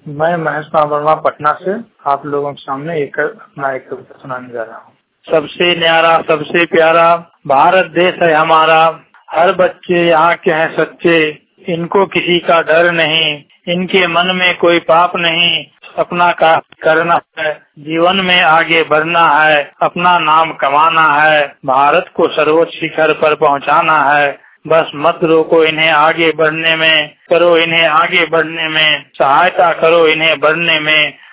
मैं महेश वर्मा पटना से आप लोगों के सामने अपना एक कविता सुनाने जा रहा हूँ। सबसे न्यारा सबसे प्यारा भारत देश है हमारा, हर बच्चे यहाँ के हैं सच्चे, इनको किसी का डर नहीं, इनके मन में कोई पाप नहीं, अपना काम करना है, जीवन में आगे बढ़ना है, अपना नाम कमाना है, भारत को सर्वोच्च शिखर पर पहुँचाना है। बस मत रोको इन्हें आगे बढ़ने में, करो इन्हें आगे बढ़ने में, सहायता करो इन्हें बढ़ने में,